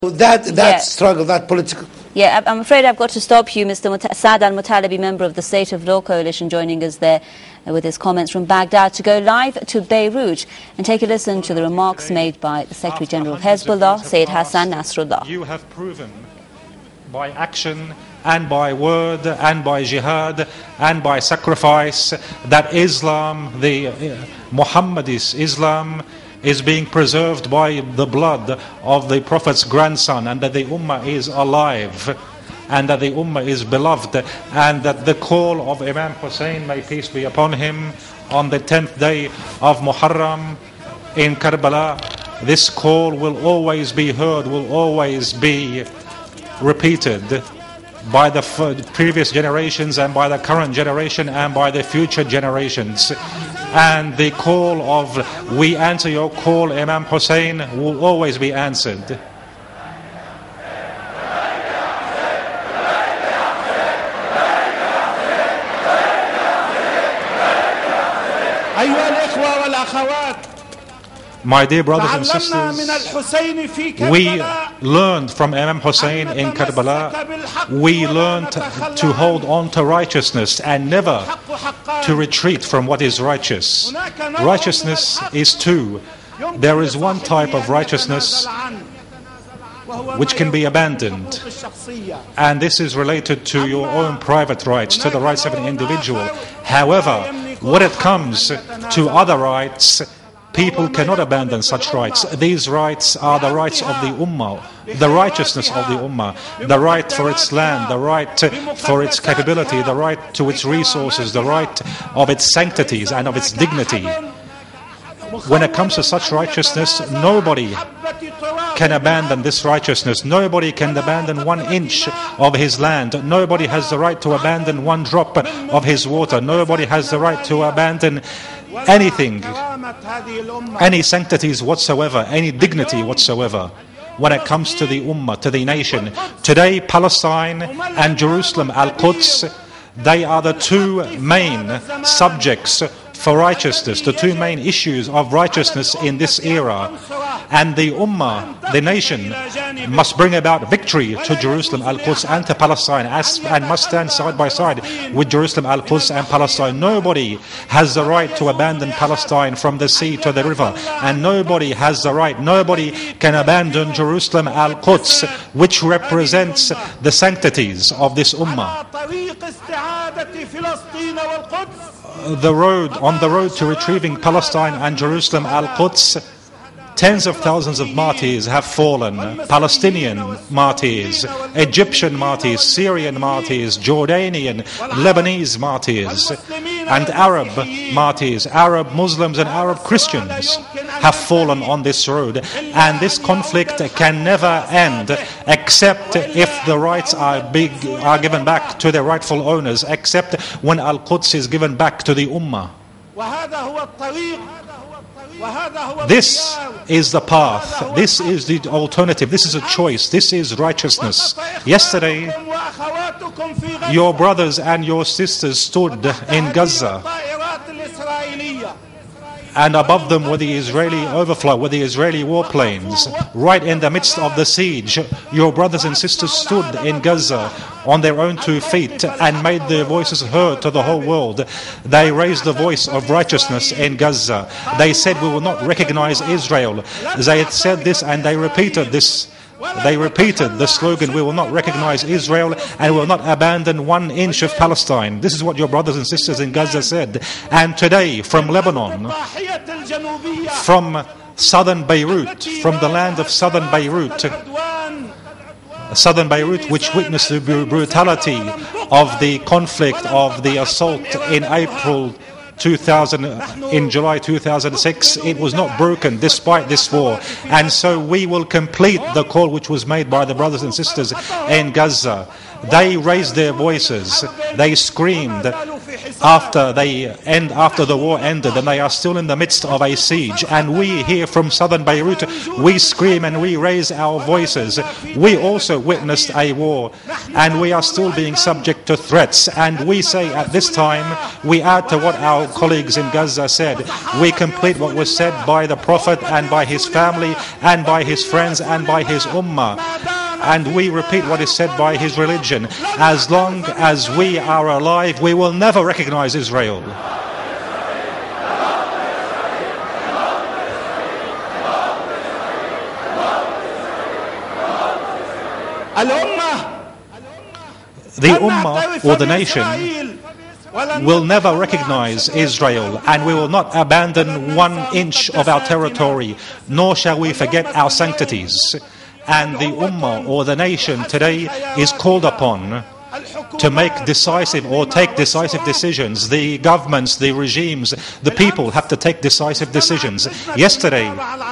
that struggle, that political... Yeah, I'm afraid I've got to stop you, Mr. Saad Al-Mutalibi, member of the State of Law Coalition, joining us there with his comments from Baghdad, to go live to Beirut and take a listen to the remarks made by the Secretary General of Hezbollah, Sayyid Hassan Nasrallah. You have proven by action and by word and by jihad and by sacrifice that Islam, the Muhammadist Islam, is being preserved by the blood of the Prophet's grandson, and that the Ummah is alive, and that the Ummah is beloved, and that the call of Imam Hussein, may peace be upon him, on the 10th day of Muharram in Karbala, this call will always be heard, will always be repeated by the previous generations and by the current generation and by the future generations. And the call of "we answer your call, Imam Hussein," will always be answered. My dear brothers and sisters, we learned from Imam Hussein in Karbala, we learned to hold on to righteousness and never to retreat from what is righteous. Righteousness is two. There is one type of righteousness which can be abandoned, and this is related to your own private rights, to the rights of an individual. However, when it comes to other rights, people cannot abandon such rights. These rights are the rights of the Ummah, the righteousness of the Ummah, the right for its land, the right for its capability, the right to its resources, the right of its sanctities and of its dignity. When it comes to such righteousness, nobody can abandon this righteousness. Nobody can abandon 1 inch of his land. Nobody has the right to abandon 1 drop of his water. Nobody has the right to abandon anything, any sanctities whatsoever, any dignity whatsoever, when it comes to the Ummah, to the nation. Today, Palestine and Jerusalem, Al-Quds, they are the two main subjects for righteousness, the two main issues of righteousness in this era. And the Ummah, the nation, must bring about victory to Jerusalem, Al-Quds and to Palestine, and must stand side by side with Jerusalem, Al-Quds and Palestine. Nobody has the right to abandon Palestine from the sea to the river, and nobody has the right, nobody can abandon Jerusalem, Al-Quds, which represents the sanctities of this Ummah. On the road to retrieving Palestine and Jerusalem, Al-Quds, tens of thousands of martyrs have fallen. Palestinian martyrs, Egyptian martyrs, Syrian martyrs, Jordanian, Lebanese martyrs, and Arab martyrs, Arab Muslims and Arab Christians have fallen on this road. And this conflict can never end except if the rights are given back to their rightful owners, except when Al-Quds is given back to the Ummah. This is the path, this is the alternative, this is a choice, this is righteousness. Yesterday, your brothers and your sisters stood in Gaza, and above them were the Israeli overflow, were the Israeli warplanes. Right in the midst of the siege, your brothers and sisters stood in Gaza on their own 2 feet and made their voices heard to the whole world. They raised the voice of righteousness in Gaza. They said, "We will not recognize Israel." They had said this and they repeated this. They repeated the slogan, "We will not recognize Israel and will not abandon 1 inch of Palestine." This is what your brothers and sisters in Gaza said. And today, from Lebanon, from southern Beirut, from the land of southern Beirut, which witnessed the brutality of the conflict, of the assault in in July 2006, it was not broken despite this war. And so we will complete the call which was made by the brothers and sisters in Gaza. They raised their voices, they screamed, after the war ended, and they are still in the midst of a siege. And we here from southern Beirut, we scream and we raise our voices. We also witnessed a war, and we are still being subject to threats. And we say at this time, we add to what our colleagues in Gaza said. We complete what was said by the Prophet and by his family and by his friends and by his ummah. And we repeat what is said by his religion. As long as we are alive, we will never recognize Israel. The ummah or the nation will never recognize Israel, and we will not abandon 1 inch of our territory, nor shall we forget our sanctities. And the ummah or the nation today is called upon to make decisive or take decisive decisions. The governments, the regimes, the people have to take decisive decisions. Yesterday,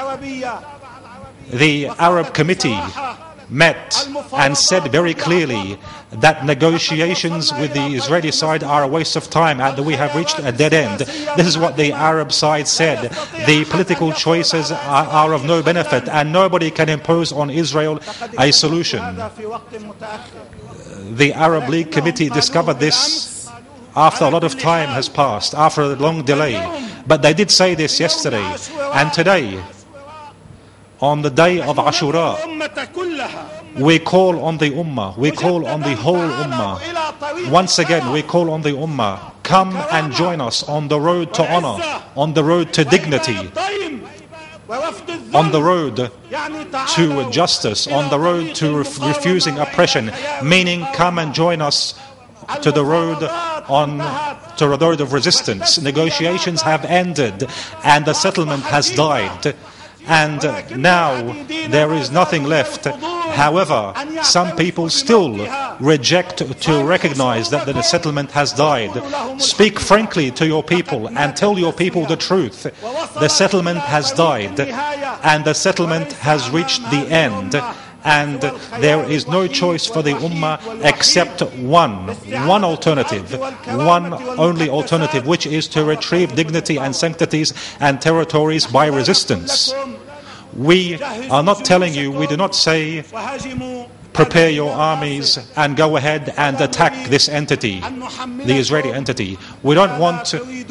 the Arab Committee met and said very clearly that negotiations with the Israeli side are a waste of time and that we have reached a dead end. This is what the Arab side said. The political choices are of no benefit, and nobody can impose on Israel a solution. The Arab League Committee discovered this after a lot of time has passed, after a long delay. But they did say this yesterday. And today, on the day of Ashura, we call on the ummah, we call on the whole ummah. Once again, we call on the ummah, come and join us on the road to honor, on the road to dignity, on the road to justice, on the road to refusing oppression, meaning come and join us to the road of resistance. Negotiations have ended and the settlement has died. And now there is nothing left. However, some people still reject to recognize that the settlement has died. Speak frankly to your people and tell your people the truth. The settlement has died and the settlement has reached the end. And there is no choice for the ummah except one alternative, one only alternative, which is to retrieve dignity and sanctities and territories by resistance. We are not telling you, we do not say, prepare your armies and go ahead and attack this entity, the Israeli entity. We don't want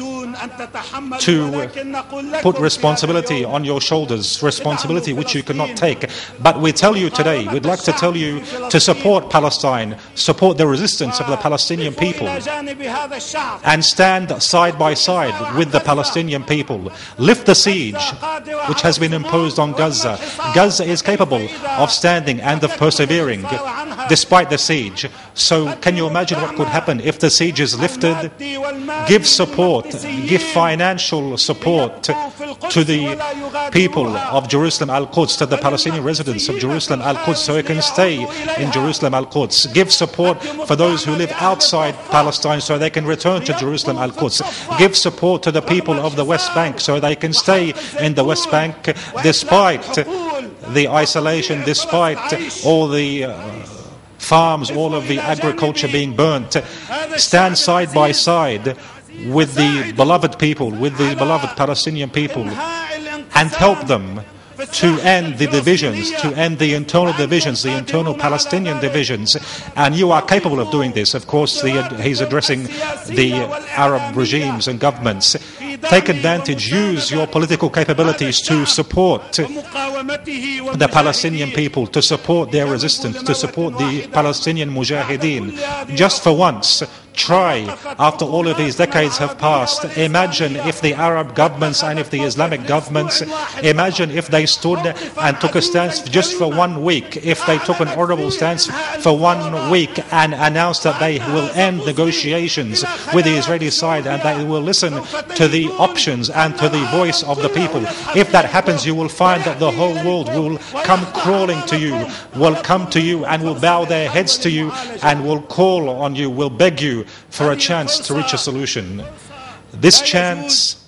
to put responsibility on your shoulders, responsibility which you cannot take. But we tell you today, we'd like to tell you to support Palestine, support the resistance of the Palestinian people, and stand side by side with the Palestinian people. Lift the siege which has been imposed on Gaza. Gaza is capable of standing and of persevering despite the siege. So can you imagine what could happen if the siege is lifted? Give support, give financial support to the people of Jerusalem Al-Quds, to the Palestinian residents of Jerusalem Al-Quds, so they can stay in Jerusalem Al-Quds. Give support for those who live outside Palestine so they can return to Jerusalem Al-Quds. Give support to the people of the West Bank so they can stay in the West Bank despite the isolation, despite all the farms, all of the agriculture being burnt. Stand side by side with the beloved people, with the beloved Palestinian people, and help them to end the divisions, to end the internal divisions, the internal Palestinian divisions. And you are capable of doing this. Of course, he's addressing the Arab regimes and governments. Take advantage, use your political capabilities to support the Palestinian people, to support their resistance, to support the Palestinian Mujahideen. Just for once, try, after all of these decades have passed, imagine if the Arab governments and if the Islamic governments, imagine if they stood and took a stance just for 1 week, if they took an honorable stance for 1 week and announced that they will end negotiations with the Israeli side and they will listen to the options and to the voice of the people. If that happens, you will find that the whole world will come crawling to you, will come to you and will bow their heads to you and will call on you, will beg you for a chance to reach a solution. This chance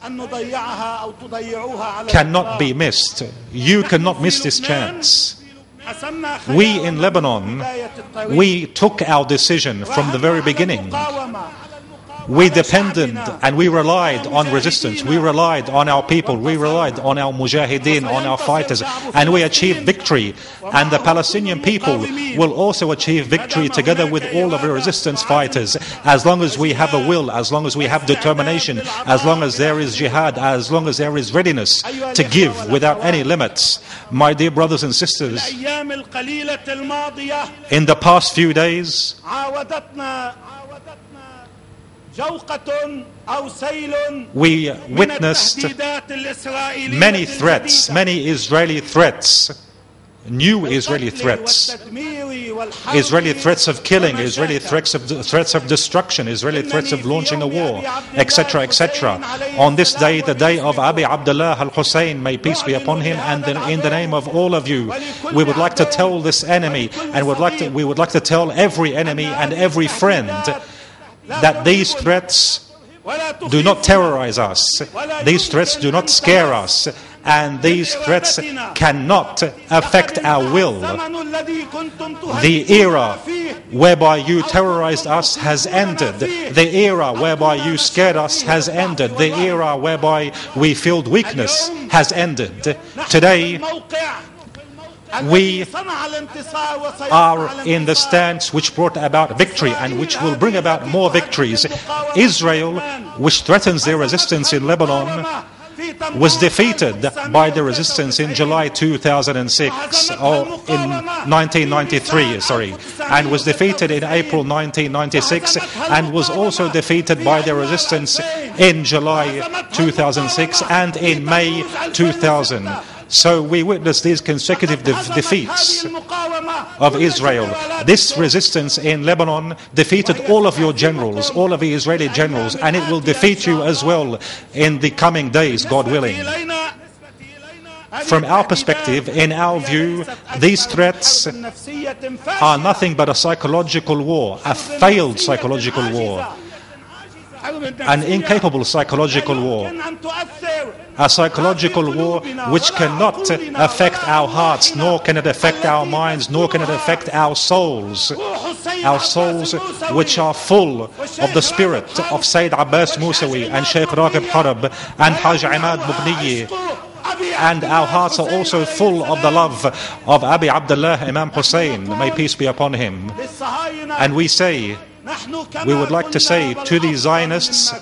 cannot be missed. You cannot miss this chance. We in Lebanon, we took our decision from the very beginning. We depended and we relied on resistance. We relied on our people. We relied on our mujahideen, on our fighters. And we achieved victory. And the Palestinian people will also achieve victory together with all of the resistance fighters. As long as we have a will, as long as we have determination, as long as there is jihad, as long as there is readiness to give without any limits. My dear brothers and sisters, in the past few days, we witnessed many threats, many Israeli threats, new Israeli threats of killing, Israeli threats of destruction, Israeli threats of launching a war, etc., etc. On this day, the day of Abi Abdullah al-Hussein, may peace be upon him, and in the name of all of you, we would like to tell this enemy, and we would like to tell every enemy and every friend that these threats do not terrorize us, these threats do not scare us, and these threats cannot affect our will. The era whereby you terrorized us has ended. The era whereby you scared us has ended. The era whereby we felt weakness has ended. Today, we are in the stance which brought about victory and which will bring about more victories. Israel, which threatens their resistance in Lebanon, was defeated by the resistance in July 2006, or in 1993, and was defeated in April 1996, and was also defeated by the resistance in July 2006 and in May 2000. So we witnessed these consecutive defeats of Israel. This resistance in Lebanon defeated all of your generals, all of the Israeli generals, and it will defeat you as well in the coming days, God willing. From our perspective, in our view, these threats are nothing but a psychological war, a failed psychological war, an incapable psychological war, a psychological war which cannot affect our hearts, nor can it affect our minds, nor can it affect our souls which are full of the spirit of Sayyid Abbas Musawi and Sheikh Raqib Harb and Haj Ahmad Mughniyi. And our hearts are also full of the love of Abi Abdullah Imam Hussein, may peace be upon him. And we would like to say to the Zionists,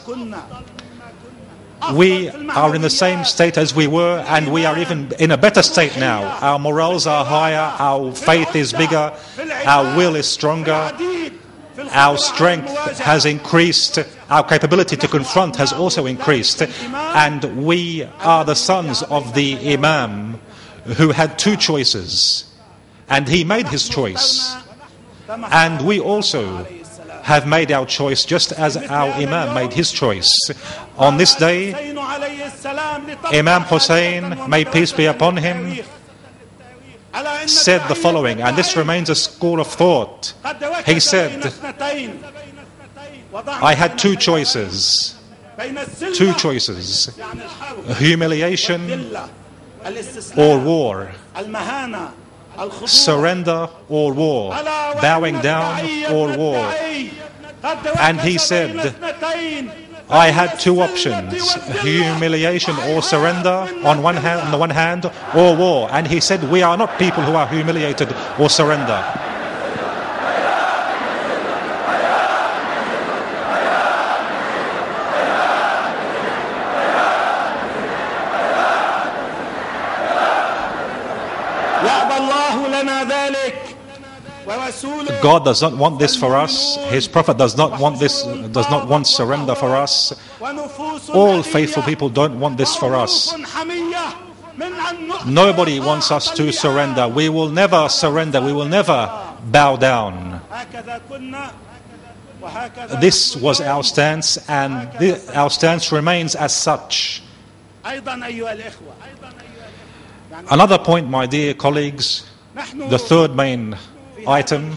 we are in the same state as we were, and we are even in a better state now. Our morals are higher, our faith is bigger, our will is stronger, our strength has increased, our capability to confront has also increased, and we are the sons of the Imam who had two choices, and he made his choice, and we also have made our choice just as our Imam made his choice. On this day, Imam Hussein, may peace be upon him, said the following, and this remains a school of thought. He said, I had two choices, humiliation or war, surrender or war, bowing down or war. And he said, I had two options, humiliation or surrender on the one hand, or war. And he said, we are not people who are humiliated or surrender. God does not want this for us. His Prophet does not want this, does not want surrender for us. All faithful people don't want this for us. Nobody wants us to surrender. We will never surrender. We will never bow down. This was our stance, and our stance remains as such. Another point, my dear colleagues, the third main item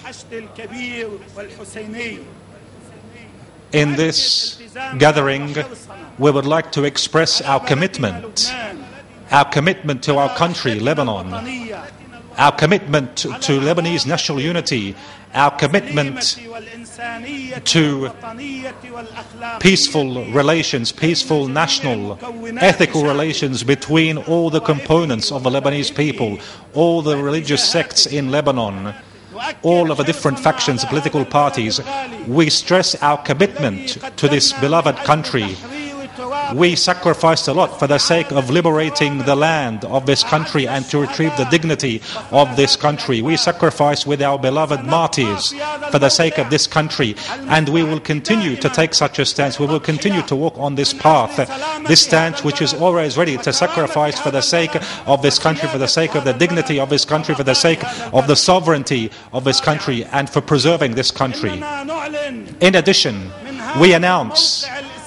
in this gathering, we would like to express our commitment to our country, Lebanon, our commitment to Lebanese national unity, our commitment to peaceful relations, peaceful national, ethical relations between all the components of the Lebanese people, all the religious sects in Lebanon, all of the different factions, political parties. We stress our commitment to this beloved country. We sacrificed a lot for the sake of liberating the land of this country and to retrieve the dignity of this country. We sacrificed with our beloved martyrs for the sake of this country, and we will continue to take such a stance. We will continue to walk on this path, this stance which is always ready to sacrifice for the sake of this country, for the sake of the dignity of this country, for the sake of the sovereignty of this country, and for preserving this country. In addition, we announce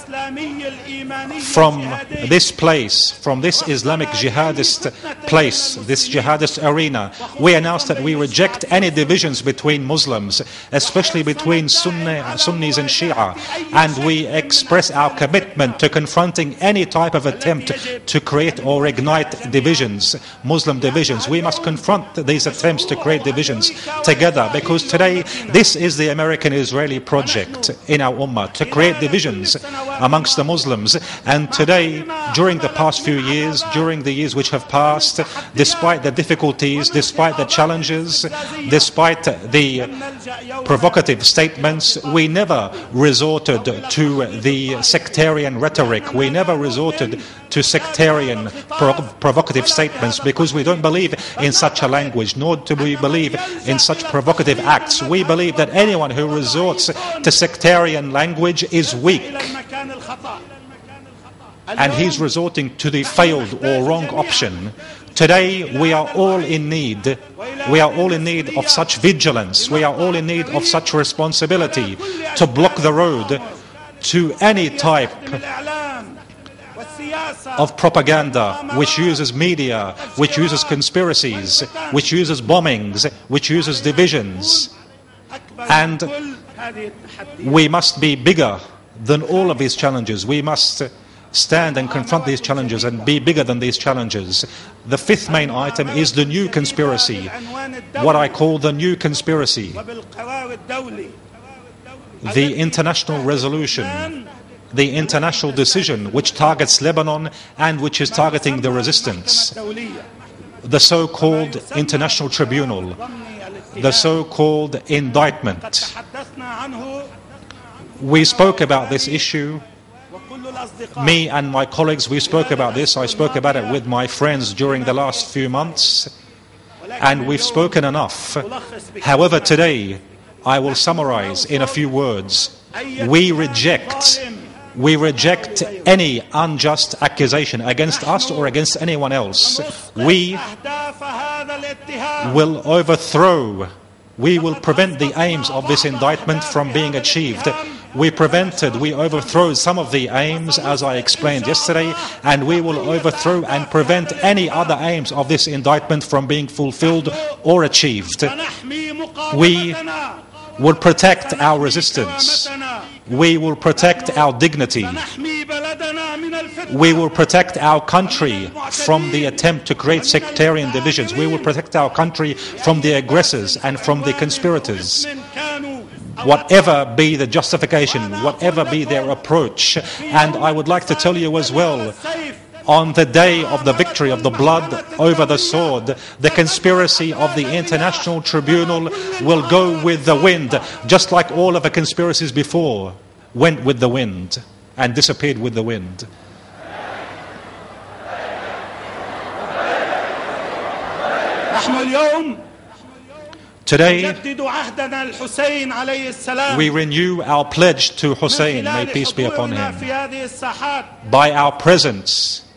from this place, from this Islamic jihadist place, this jihadist arena, we announce that we reject any divisions between Muslims, especially between Sunnis and Shia, and we express our commitment to confronting any type of attempt to create or ignite divisions, Muslim divisions. We must confront these attempts to create divisions together, because today this is the American-Israeli project in our ummah, to create divisions amongst the Muslims. And today, during the past few years, during the years which have passed, despite the difficulties, despite the challenges, despite the provocative statements, we never resorted to the sectarian rhetoric. We never resorted to sectarian provocative statements, because we don't believe in such a language, nor do we believe in such provocative acts. We believe that anyone who resorts to sectarian language is weak, and he's resorting to the failed or wrong option. Today we are all in need. We are all in need of such vigilance. We are all in need of such responsibility to block the road to any type of propaganda which uses media, which uses conspiracies, which uses bombings, which uses divisions. And we must be bigger than all of these challenges. We must stand and confront these challenges and be bigger than these challenges. The fifth main item is the new conspiracy, what I call the new conspiracy, the international resolution, the international decision which targets Lebanon and which is targeting the resistance, the so-called international tribunal, the so-called indictment. We spoke about this issue. Me and my colleagues, we spoke about this. I spoke about it with my friends during the last few months, and we've spoken enough. However, today I will summarize in a few words. We reject any unjust accusation against us or against anyone else. We will overthrow, we will prevent the aims of this indictment from being achieved. We overthrow some of the aims, as I explained yesterday, and we will overthrow and prevent any other aims of this indictment from being fulfilled or achieved. We will protect our resistance. We will protect our dignity. We will protect our country from the attempt to create sectarian divisions. We will protect our country from the aggressors and from the conspirators. Whatever be the justification, whatever be their approach. And I would like to tell you as well, on the day of the victory of the blood over the sword, the conspiracy of the International Tribunal will go with the wind, just like all of the conspiracies before went with the wind and disappeared with the wind. Today, we renew our pledge to Hussein, may peace be upon him, by our presence.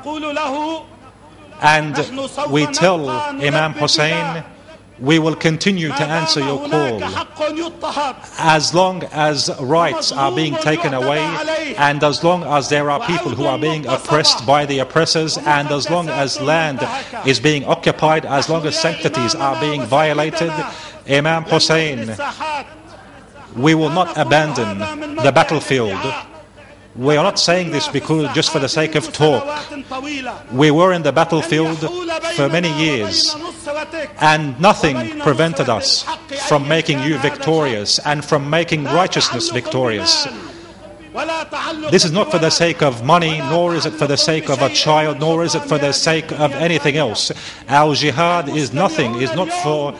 And we tell Imam Hussein, we will continue to answer your call as long as rights are being taken away, and as long as there are people who are being oppressed by the oppressors, and as long as land is being occupied, as long as sanctities are being violated. Imam Hussein, we will not abandon the battlefield. We are not saying this because just for the sake of talk. We were in the battlefield for many years, and nothing prevented us from making you victorious and from making righteousness victorious. This is not for the sake of money, nor is it for the sake of a child, nor is it for the sake of anything else. Our jihad is nothing, is not for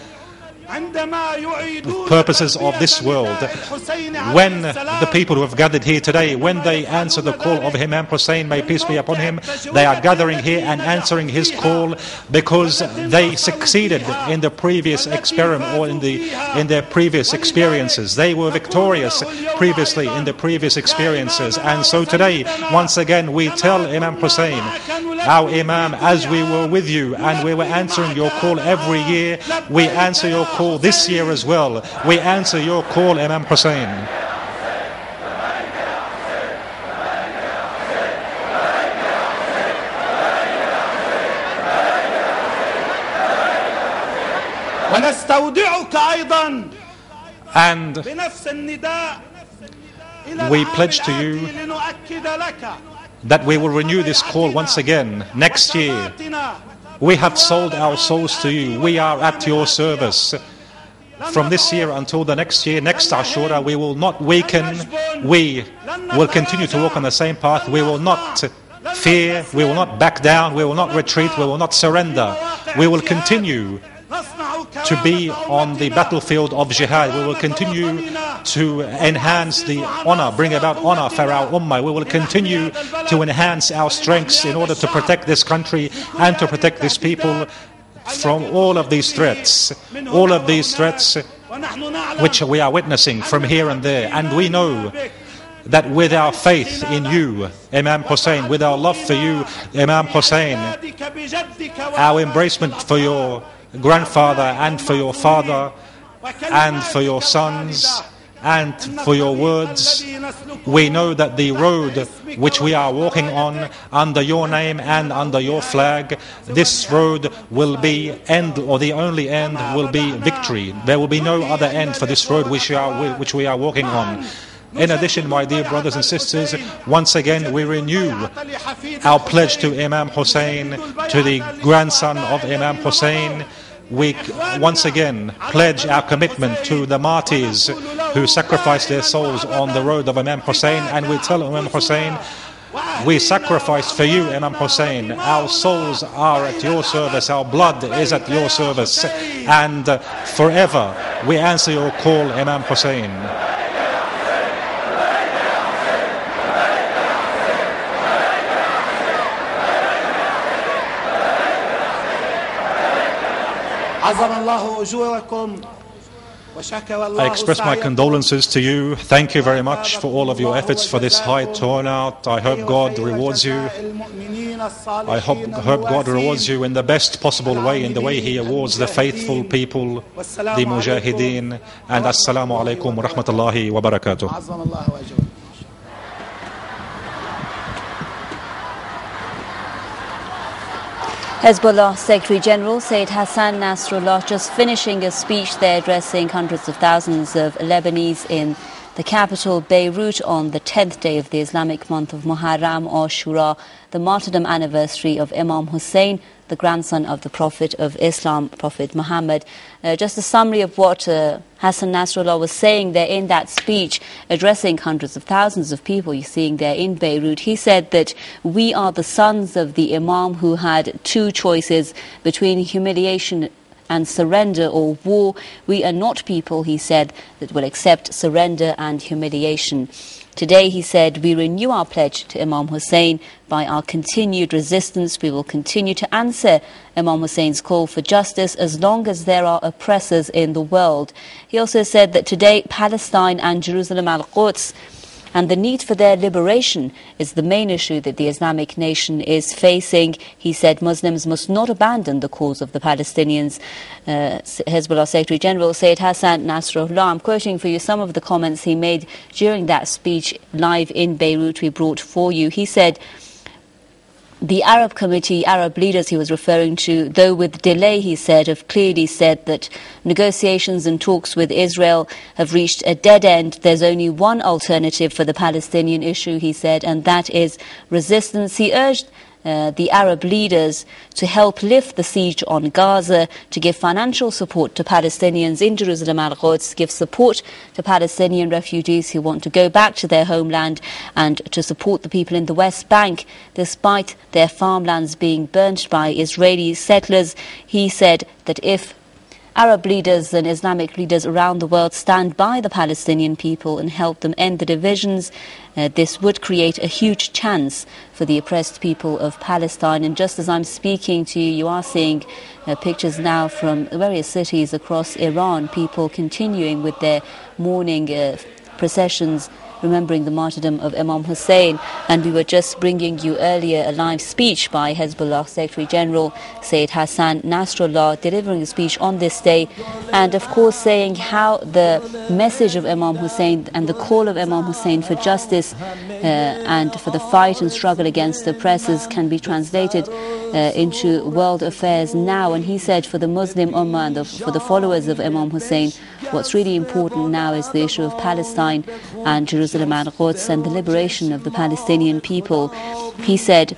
purposes of this world. When the people who have gathered here today, when they answer the call of Imam Hussein, may peace be upon him, they are gathering here and answering his call because they succeeded in the previous experiment or in their previous experiences. They were victorious previously in the previous experiences, and so today once again we tell Imam Hussein, our Imam, as we were with you and we were answering your call every year, we answer your call this year as well. We answer your call, Imam Hussein. And we pledge to you that we will renew this call once again next year. We have sold our souls to you. We are at your service. From this year until the next year, next Ashura, we will not weaken. We will continue to walk on the same path. We will not fear. We will not back down. We will not retreat. We will not surrender. We will continue to be on the battlefield of jihad. We will continue to enhance the honor, bring about honor for our ummah. We will continue to enhance our strengths in order to protect this country and to protect these people from all of these threats which we are witnessing from here and there. And we know that with our faith in you, Imam Hussein, with our love for you, Imam Hussein, our embracement for your grandfather and for your father and for your sons and for your words, we know that the road which we are walking on under your name and under your flag, this road will be end, or the only end will be victory. There will be no other end for this road which we are walking on. In addition, my dear brothers and sisters, once again we renew our pledge to Imam Hussein, to the grandson of Imam Hussein. We once again pledge our commitment to the martyrs who sacrificed their souls on the road of Imam Hussein, and we tell Imam Hussein, we sacrifice for you, Imam Hussein. Our souls are at your service, our blood is at your service, and forever we answer your call, Imam Hussein. I express my condolences to you. Thank you very much for all of your efforts for this high turnout. I hope God rewards you. I hope God rewards you in the best possible way, in the way He awards the faithful people, the mujahideen. And assalamu alaikum wa rahmatullahi wa barakatuh. Hezbollah Secretary General Sayyid Hassan Nasrallah just finishing a speech there addressing hundreds of thousands of Lebanese in the capital Beirut on the 10th day of the Islamic month of Muharram or Ashura, the martyrdom anniversary of Imam Hussein, the grandson of the Prophet of Islam, Prophet Muhammad. Just a summary of what Hassan Nasrallah was saying there in that speech, addressing hundreds of thousands of people you're seeing there in Beirut. He said that we are the sons of the Imam who had two choices between humiliation and surrender or war. We are not people, he said, that will accept surrender and humiliation. Today, he said, we renew our pledge to Imam Hussein by our continued resistance. We will continue to answer Imam Hussein's call for justice as long as there are oppressors in the world. He also said that today, Palestine and Jerusalem al-Quds and the need for their liberation is the main issue that the Islamic nation is facing. He said Muslims must not abandon the cause of the Palestinians. Hezbollah Secretary General Sayyid Hassan Nasrallah, I'm quoting for you some of the comments he made during that speech live in Beirut we brought for you. He said, the Arab Committee, Arab leaders he was referring to, though with delay, he said, have clearly said that negotiations and talks with Israel have reached a dead end. There's only one alternative for the Palestinian issue, he said, and that is resistance. He urged the Arab leaders to help lift the siege on Gaza, to give financial support to Palestinians in Jerusalem al-Quds, give support to Palestinian refugees who want to go back to their homeland, and to support the people in the West Bank despite their farmlands being burnt by Israeli settlers. He said that if Arab leaders and Islamic leaders around the world stand by the Palestinian people and help them end the divisions, this would create a huge chance for the oppressed people of Palestine. And just as I'm speaking to you, you are seeing pictures now from various cities across Iran, people continuing with their mourning processions, remembering the martyrdom of Imam Hussein. And we were just bringing you earlier a live speech by Hezbollah Secretary General Sayyid Hassan Nasrallah, delivering a speech on this day, and of course saying how the message of Imam Hussein and the call of Imam Hussein for justice and for the fight and struggle against the oppressors can be translated into world affairs now. And he said for the Muslim Ummah and for the followers of Imam Hussein, what's really important now is the issue of Palestine and Jerusalem al-Quds and the liberation of the Palestinian people. He said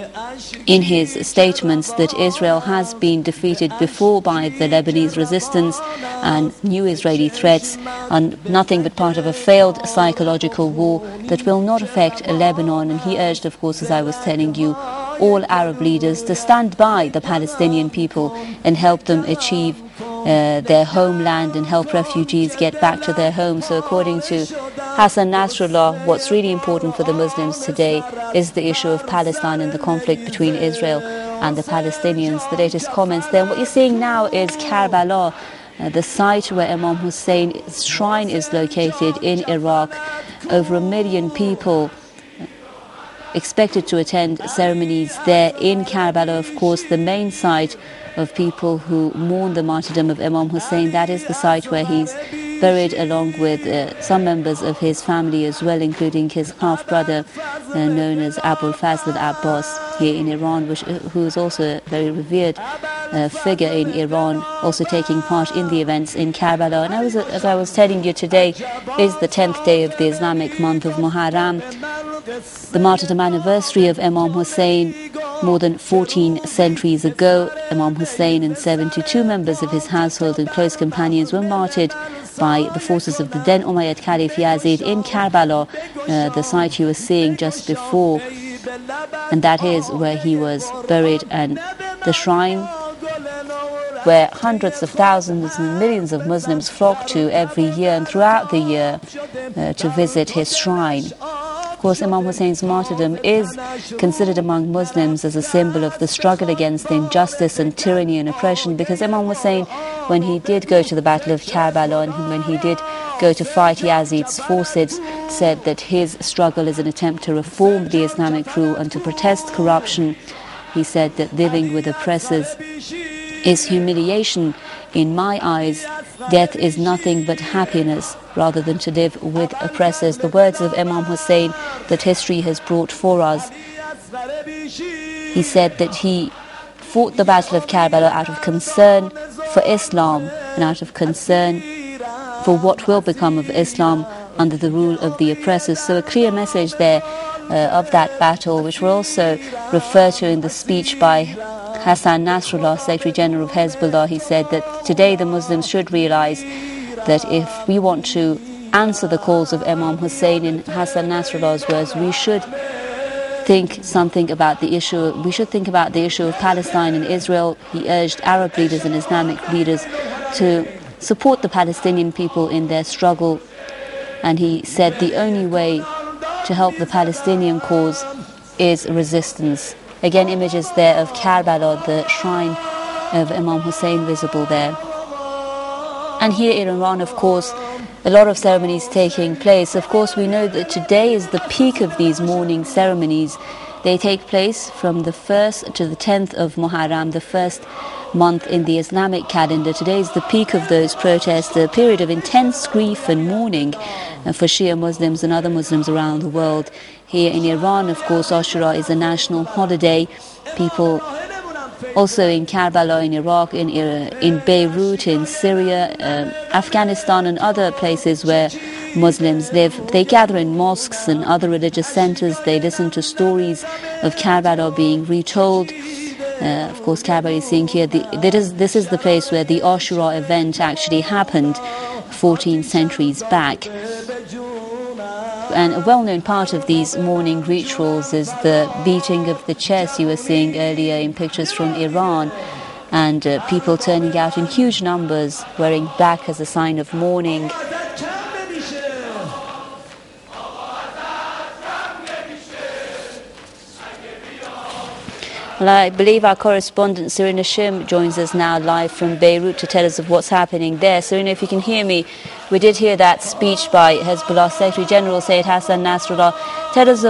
in his statements that Israel has been defeated before by the Lebanese resistance, and new Israeli threats are nothing but part of a failed psychological war that will not affect Lebanon. And he urged, of course, as I was telling you, all Arab leaders to stand by the Palestinian people and help them achieve their homeland and help refugees get back to their homes. So according to Hassan Nasrallah, what's really important for the Muslims today is the issue of Palestine and the conflict between Israel and the Palestinians. The latest comments there. What you're seeing now is Karbala, the site where Imam Hussein's shrine is located in Iraq. Over 1 million people expected to attend ceremonies there in Karbala. Of course, the main site of people who mourn the martyrdom of Imam Hussein. That is the site where he's buried along with some members of his family as well, including his half-brother known as Abul Fazl al-Abbas here in Iran, who is also a very revered figure in Iran, also taking part in the events in Karbala. And as I was telling you, today is the 10th day of the Islamic month of Muharram, the martyrdom anniversary of Imam Hussein. More than 14 centuries ago, Imam Hussein and 72 members of his household and close companions were martyred by the forces of the then Umayyad Caliph Yazid in Karbala, the site you were seeing just before, and that is where he was buried, and the shrine where hundreds of thousands and millions of Muslims flock to every year and throughout the year to visit his shrine. Of course, Imam Hussein's martyrdom is considered among Muslims as a symbol of the struggle against injustice and tyranny and oppression, because Imam Hussein, when he did go to the Battle of Karbala and when he did go to fight Yazid's forces, said that his struggle is an attempt to reform the Islamic rule and to protest corruption. He said that living with oppressors is humiliation. In my eyes, death is nothing but happiness rather than to live with oppressors. The words of Imam Hussein that history has brought for us. He said that he fought the Battle of Karbala out of concern for Islam and out of concern for what will become of Islam under the rule of the oppressors. So a clear message there of that battle, which will also refer to in the speech by Hassan Nasrallah, Secretary General of Hezbollah. He said that today the Muslims should realize that if we want to answer the calls of Imam Hussein, in Hassan Nasrallah's words, we should think something about the issue. We should think about the issue of Palestine and Israel. He urged Arab leaders and Islamic leaders to support the Palestinian people in their struggle. And he said the only way to help the Palestinian cause is resistance. Again, images there of Karbala, the shrine of Imam Hussein visible there. And here in Iran, of course, a lot of ceremonies taking place. Of course, we know that today is the peak of these mourning ceremonies. They take place from the 1st to the 10th of Muharram, the first month in the Islamic calendar. Today is the peak of those protests, a period of intense grief and mourning for Shia Muslims and other Muslims around the world. Here in Iran, of course, Ashura is a national holiday. People also in Karbala, in Iraq, in Beirut, in Syria, Afghanistan and other places where Muslims live, they gather in mosques and other religious centers. They listen to stories of Karbala being retold. Of course, Karbala is seeing here, this is the place where the Ashura event actually happened 14 centuries back. And a well-known part of these mourning rituals is the beating of the chest you were seeing earlier in pictures from Iran, and people turning out in huge numbers wearing black as a sign of mourning. Well, I believe our correspondent Serena Shim joins us now live from Beirut to tell us of what's happening there. Serena, if you can hear me, we did hear that speech by Hezbollah Secretary General Sayyid Hassan Nasrallah. Tell us